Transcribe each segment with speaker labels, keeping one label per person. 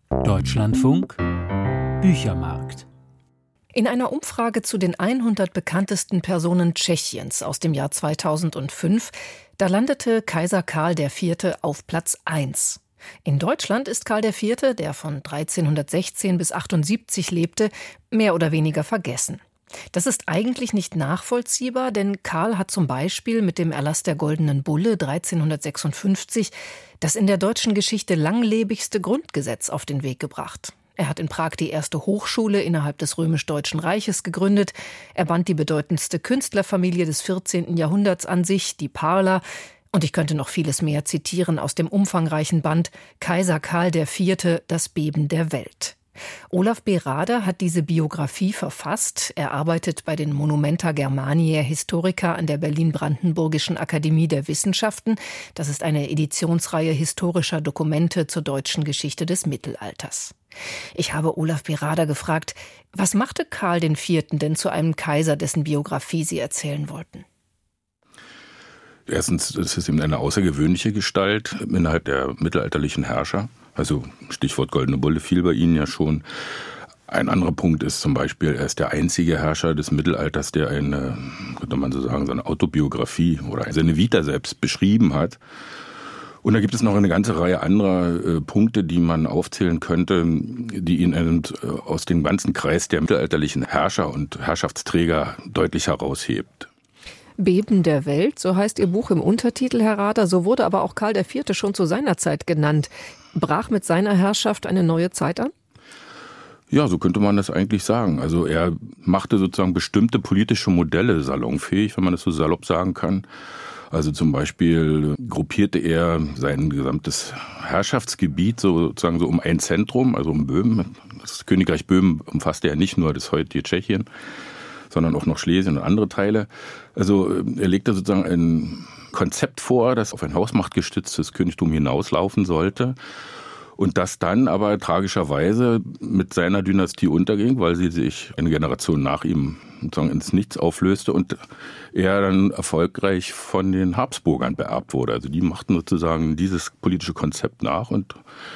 Speaker 1: Deutschlandfunk Büchermarkt.
Speaker 2: In einer Umfrage zu den 100 bekanntesten Personen Tschechiens aus dem Jahr 2005, da landete Kaiser Karl IV. Auf Platz 1. In Deutschland ist Karl IV., der von 1316 bis 78 lebte, mehr oder weniger vergessen. Das ist eigentlich nicht nachvollziehbar, denn Karl hat zum Beispiel mit dem Erlass der Goldenen Bulle 1356 das in der deutschen Geschichte langlebigste Grundgesetz auf den Weg gebracht. Er hat in Prag die erste Hochschule innerhalb des Römisch-Deutschen Reiches gegründet. Er band die bedeutendste Künstlerfamilie des 14. Jahrhunderts an sich, die Parler. Und ich könnte noch vieles mehr zitieren aus dem umfangreichen Band Kaiser Karl IV. Das Beben der Welt. Olaf B. Rader hat diese Biografie verfasst. Er arbeitet bei den Monumenta Germaniae Historica an der Berlin-Brandenburgischen Akademie der Wissenschaften. Das ist eine Editionsreihe historischer Dokumente zur deutschen Geschichte des Mittelalters. Ich habe Olaf B. Rader gefragt, was machte Karl IV. Denn zu einem Kaiser, dessen Biografie Sie erzählen wollten?
Speaker 3: Erstens, es ist eben eine außergewöhnliche Gestalt innerhalb der mittelalterlichen Herrscher. Also Stichwort Goldene Bulle fiel bei Ihnen ja schon. Ein anderer Punkt ist zum Beispiel, er ist der einzige Herrscher des Mittelalters, der eine, könnte man so sagen, seine Autobiografie oder seine Vita selbst beschrieben hat. Und da gibt es noch eine ganze Reihe anderer Punkte, die man aufzählen könnte, die ihn aus dem ganzen Kreis der mittelalterlichen Herrscher und Herrschaftsträger deutlich heraushebt.
Speaker 2: Beben der Welt, so heißt Ihr Buch im Untertitel, Herr Rader. So wurde aber auch Karl IV. Schon zu seiner Zeit genannt. Brach mit seiner Herrschaft eine neue Zeit an?
Speaker 3: Ja, so könnte man das eigentlich sagen. Also er machte sozusagen bestimmte politische Modelle salonfähig, wenn man das so salopp sagen kann. Also zum Beispiel gruppierte er sein gesamtes Herrschaftsgebiet sozusagen so um ein Zentrum, also um Böhmen. Das Königreich Böhmen umfasste ja nicht nur das heutige Tschechien, sondern auch noch Schlesien und andere Teile. Also er legte sozusagen ein Konzept vor, das auf ein hausmachtgestütztes Königtum hinauslaufen sollte und das dann aber tragischerweise mit seiner Dynastie unterging, weil sie sich eine Generation nach ihm sozusagen ins Nichts auflöste und er dann erfolgreich von den Habsburgern beerbt wurde. Also die machten sozusagen dieses politische Konzept nach und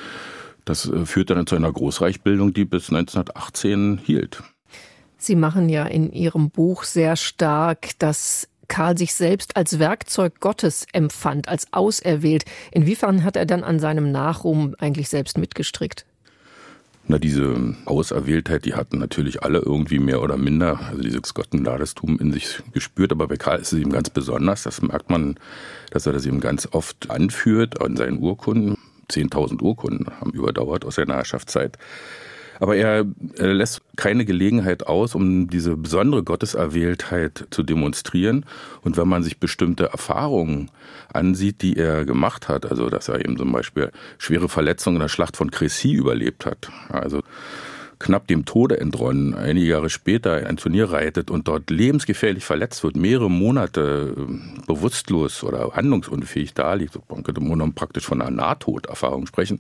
Speaker 3: das führte dann zu einer Großreichsbildung, die bis 1918 hielt.
Speaker 2: Sie machen ja in Ihrem Buch sehr stark, dass Karl sich selbst als Werkzeug Gottes empfand, als auserwählt. Inwiefern hat er dann an seinem Nachruhm eigentlich selbst mitgestrickt?
Speaker 3: Na, diese Auserwähltheit, die hatten natürlich alle irgendwie mehr oder minder, also dieses Gottenladestum in sich gespürt. Aber bei Karl ist es eben ganz besonders. Das merkt man, dass er das eben ganz oft anführt an seinen Urkunden. 10.000 Urkunden haben überdauert aus seiner Herrschaftszeit. Aber er lässt keine Gelegenheit aus, um diese besondere Gotteserwähltheit zu demonstrieren. Und wenn man sich bestimmte Erfahrungen ansieht, die er gemacht hat, also dass er eben zum Beispiel schwere Verletzungen in der Schlacht von Crécy überlebt hat, also knapp dem Tode entronnen, einige Jahre später ein Turnier reitet und dort lebensgefährlich verletzt wird, mehrere Monate bewusstlos oder handlungsunfähig daliegt, man könnte praktisch von einer Nahtoderfahrung sprechen,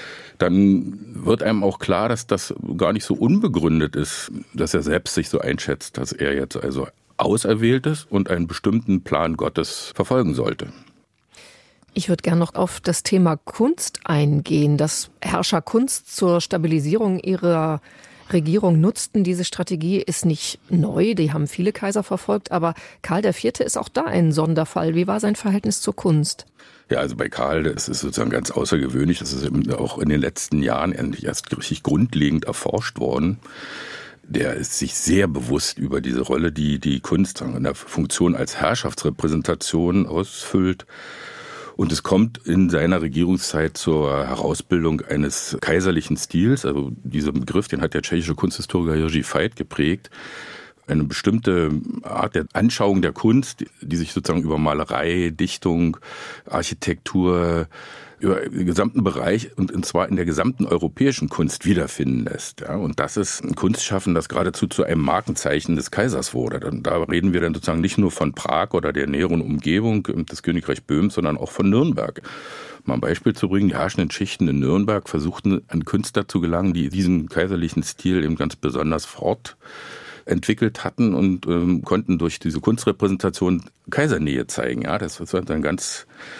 Speaker 3: dann wird einem auch klar, dass das gar nicht so unbegründet ist, dass er selbst sich so einschätzt, dass er jetzt also auserwählt ist und einen bestimmten Plan Gottes verfolgen sollte.
Speaker 2: Ich würde gerne noch auf das Thema Kunst eingehen, dass Herrscher Kunst zur Stabilisierung ihrer Regierung nutzten. Diese Strategie ist nicht neu, die haben viele Kaiser verfolgt, aber Karl IV. Ist auch da ein Sonderfall. Wie war sein Verhältnis zur Kunst?
Speaker 3: Ja, also bei Karl, das ist sozusagen ganz außergewöhnlich. Das ist eben auch in den letzten Jahren endlich erst richtig grundlegend erforscht worden. Der ist sich sehr bewusst über diese Rolle, die die Kunst in der Funktion als Herrschaftsrepräsentation ausfüllt. Und es kommt in seiner Regierungszeit zur Herausbildung eines kaiserlichen Stils. Also dieser Begriff, den hat der tschechische Kunsthistoriker Jiří Fajt geprägt. Eine bestimmte Art der Anschauung der Kunst, die sich sozusagen über Malerei, Dichtung, Architektur, über den gesamten Bereich und zwar in der gesamten europäischen Kunst wiederfinden lässt. Ja, und das ist ein Kunstschaffen, das geradezu zu einem Markenzeichen des Kaisers wurde. Da reden wir dann sozusagen nicht nur von Prag oder der näheren Umgebung des Königreichs Böhmen, sondern auch von Nürnberg. Mal ein Beispiel zu bringen, die herrschenden Schichten in Nürnberg versuchten an Künstler zu gelangen, die diesen kaiserlichen Stil eben ganz besonders fortentwickelt hatten und konnten durch diese Kunstrepräsentation Kaisernähe zeigen. Ja, das war dann ganz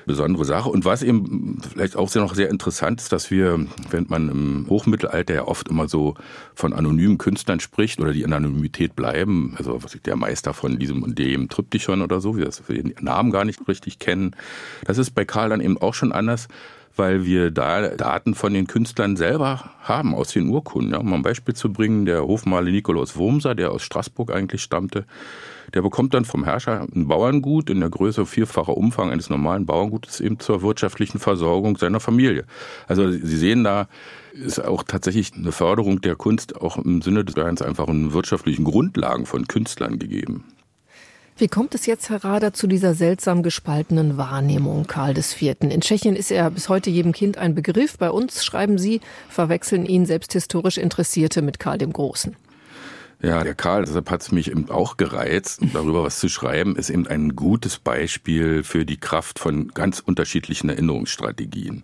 Speaker 3: besondere Sache. Und was eben vielleicht auch noch sehr interessant ist, dass wir, wenn man im Hochmittelalter ja oft immer so von anonymen Künstlern spricht oder die in Anonymität bleiben, also was ich, der Meister von diesem und dem Triptychon oder so, wir den Namen gar nicht richtig kennen, das ist bei Karl dann eben auch schon anders, weil wir da Daten von den Künstlern selber haben aus den Urkunden. Ja, um ein Beispiel zu bringen, der Hofmaler Nikolaus Wurmser, der aus Straßburg eigentlich stammte, der bekommt dann vom Herrscher ein Bauerngut in der Größe vierfacher Umfang eines normalen Bauerngutes eben zur wirtschaftlichen Versorgung seiner Familie. Also Sie sehen, da ist auch tatsächlich eine Förderung der Kunst auch im Sinne des ganz einfachen wirtschaftlichen Grundlagen von Künstlern gegeben.
Speaker 2: Wie kommt es jetzt, Herr Rader, zu dieser seltsam gespaltenen Wahrnehmung Karl IV.? In Tschechien ist er bis heute jedem Kind ein Begriff. Bei uns, schreiben Sie, verwechseln ihn selbst historisch Interessierte mit Karl dem Großen.
Speaker 3: Ja, der Karl, deshalb hat es mich eben auch gereizt, darüber was zu schreiben, ist eben ein gutes Beispiel für die Kraft von ganz unterschiedlichen Erinnerungsstrategien.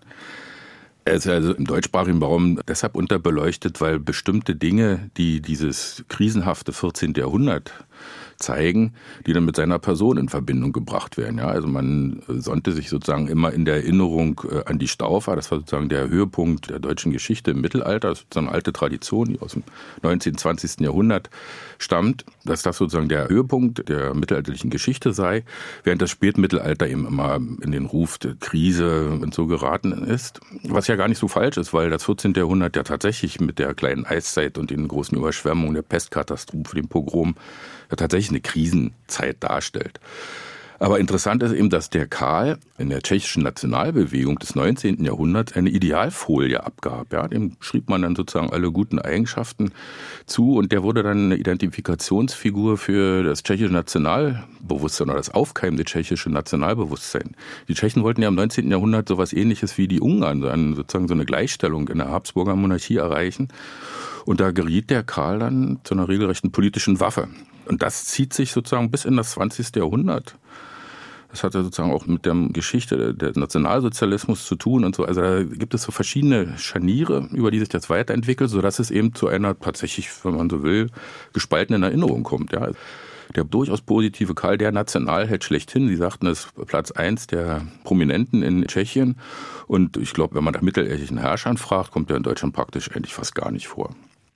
Speaker 3: Er ist also im deutschsprachigen Raum deshalb unterbeleuchtet, weil bestimmte Dinge, die dieses krisenhafte 14. Jahrhundert zeigen, die dann mit seiner Person in Verbindung gebracht werden. Ja, also man sonnte sich sozusagen immer in der Erinnerung an die Staufer. Das war sozusagen der Höhepunkt der deutschen Geschichte im Mittelalter. Das ist sozusagen eine alte Tradition, die aus dem 19., 20. Jahrhundert stammt, dass das sozusagen der Höhepunkt der mittelalterlichen Geschichte sei, während das Spätmittelalter eben immer in den Ruf der Krise und so geraten ist. Was ja gar nicht so falsch ist, weil das 14. Jahrhundert ja tatsächlich mit der kleinen Eiszeit und den großen Überschwemmungen, der Pestkatastrophe, dem Pogrom, ja tatsächlich eine Krisenzeit darstellt. Aber interessant ist eben, dass der Karl in der tschechischen Nationalbewegung des 19. Jahrhunderts eine Idealfolie abgab. Ja, dem schrieb man dann sozusagen alle guten Eigenschaften zu und der wurde dann eine Identifikationsfigur für das tschechische Nationalbewusstsein oder das aufkeimende tschechische Nationalbewusstsein. Die Tschechen wollten ja im 19. Jahrhundert sowas Ähnliches wie die Ungarn, sozusagen so eine Gleichstellung in der Habsburger Monarchie erreichen. Und da geriet der Karl dann zu einer regelrechten politischen Waffe. Und das zieht sich sozusagen bis in das 20. Jahrhundert. Das hat ja sozusagen auch mit der Geschichte des Nationalsozialismus zu tun und so. Also da gibt es so verschiedene Scharniere, über die sich das weiterentwickelt, sodass es eben zu einer tatsächlich, wenn man so will, gespaltenen Erinnerung kommt. Ja. Der durchaus positive Karl, der Nationalheld schlechthin, Sie sagten, es ist Platz 1 der Prominenten in Tschechien. Und ich glaube, wenn man nach mittelalterlichen Herrschern fragt, kommt er in Deutschland praktisch eigentlich fast gar nicht vor.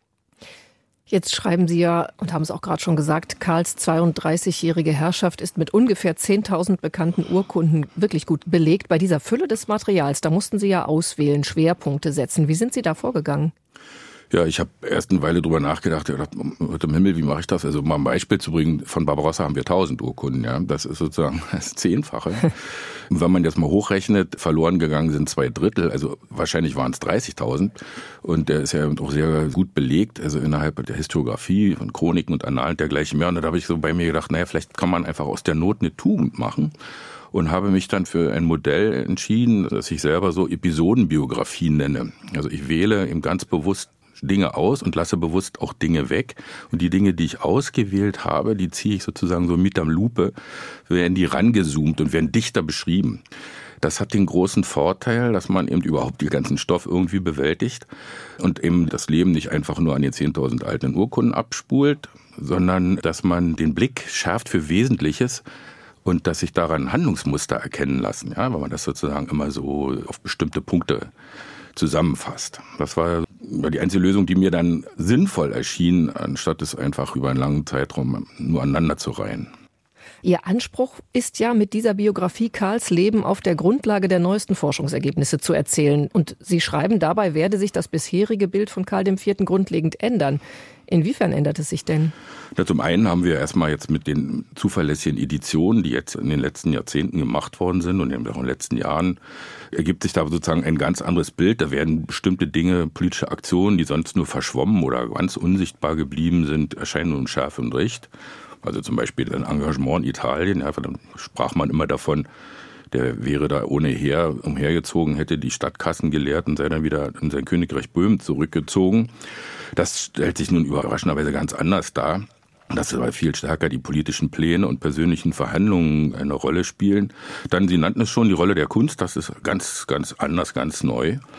Speaker 2: Jetzt schreiben Sie ja, und haben es auch gerade schon gesagt, Karls 32-jährige Herrschaft ist mit ungefähr 10.000 bekannten Urkunden wirklich gut belegt. Bei dieser Fülle des Materials, da mussten Sie ja auswählen, Schwerpunkte setzen. Wie sind Sie da vorgegangen?
Speaker 3: Ja, ich habe erst eine Weile drüber nachgedacht, ich dachte, im Himmel, wie mache ich das? Also mal ein Beispiel zu bringen, von Barbarossa haben wir 1000 Urkunden, ja. Das ist sozusagen das Zehnfache. Und wenn man jetzt mal hochrechnet, verloren gegangen sind 2/3, also wahrscheinlich waren es 30.000. Und der ist ja auch sehr gut belegt, also innerhalb der Historiografie von Chroniken und Annalen dergleichen mehr. Und da habe ich so bei mir gedacht, naja, vielleicht kann man einfach aus der Not eine Tugend machen. Und habe mich dann für ein Modell entschieden, das ich selber so Episodenbiografie nenne. Also ich wähle eben ganz bewusst Dinge aus und lasse bewusst auch Dinge weg. Und die Dinge, die ich ausgewählt habe, die ziehe ich sozusagen so mit am Lupe, werden die rangezoomt und werden dichter beschrieben. Das hat den großen Vorteil, dass man eben überhaupt den ganzen Stoff irgendwie bewältigt und eben das Leben nicht einfach nur an den 10.000 alten Urkunden abspult, sondern dass man den Blick schärft für Wesentliches und dass sich daran Handlungsmuster erkennen lassen, ja, weil man das sozusagen immer so auf bestimmte Punkte zusammenfasst. Das war die einzige Lösung, die mir dann sinnvoll erschien, anstatt es einfach über einen langen Zeitraum nur aneinander zu reihen.
Speaker 2: Ihr Anspruch ist ja, mit dieser Biografie Karls Leben auf der Grundlage der neuesten Forschungsergebnisse zu erzählen. Und Sie schreiben, dabei werde sich das bisherige Bild von Karl IV. Grundlegend ändern. Inwiefern ändert es sich denn?
Speaker 3: Ja, zum einen haben wir erstmal jetzt mit den zuverlässigen Editionen, die jetzt in den letzten Jahrzehnten gemacht worden sind und auch in den letzten Jahren, ergibt sich da sozusagen ein ganz anderes Bild. Da werden bestimmte Dinge, politische Aktionen, die sonst nur verschwommen oder ganz unsichtbar geblieben sind, erscheinen nun scharf und recht. Also zum Beispiel ein Engagement in Italien, ja, da sprach man immer davon, der wäre da ohne Heer umhergezogen, hätte die Stadtkassen geleert und sei dann wieder in sein Königreich Böhmen zurückgezogen. Das stellt sich nun überraschenderweise ganz anders dar. Dass aber viel stärker die politischen Pläne und persönlichen Verhandlungen eine Rolle spielen. Dann, Sie nannten es schon, die Rolle der Kunst, das ist ganz, ganz anders, ganz neu.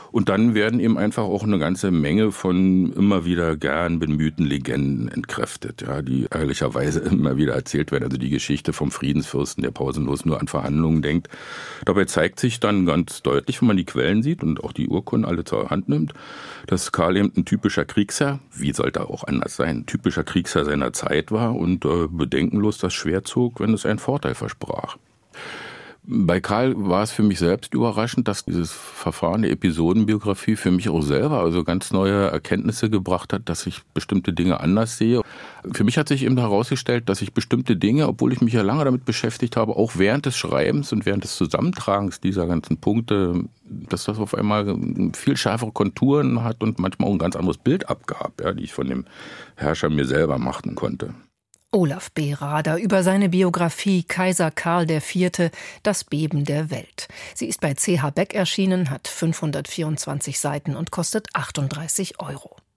Speaker 3: Und dann werden eben einfach auch eine ganze Menge von immer wieder gern bemühten Legenden entkräftet, ja, die ehrlicherweise immer wieder erzählt werden. Also die Geschichte vom Friedensfürsten, der pausenlos nur an Verhandlungen denkt. Dabei zeigt sich dann ganz deutlich, wenn man die Quellen sieht und auch die Urkunden alle zur Hand nimmt, dass Karl eben ein typischer Kriegsherr, wie sollte er auch anders sein, ein typischer Kriegsherr seiner Zeit war und bedenkenlos das Schwert zog, wenn es einen Vorteil versprach. Bei Karl war es für mich selbst überraschend, dass dieses Verfahren der Episodenbiografie für mich auch selber also ganz neue Erkenntnisse gebracht hat, dass ich bestimmte Dinge anders sehe. Für mich hat sich eben herausgestellt, dass ich bestimmte Dinge, obwohl ich mich ja lange damit beschäftigt habe, auch während des Schreibens und während des Zusammentragens dieser ganzen Punkte, dass das auf einmal viel schärfere Konturen hat und manchmal auch ein ganz anderes Bild abgab, ja, die ich von dem Herrscher mir selber machen konnte.
Speaker 2: Olaf B. Rader über seine Biografie Kaiser Karl IV., das Beben der Welt. Sie ist bei CH Beck erschienen, hat 524 Seiten und kostet 38 €.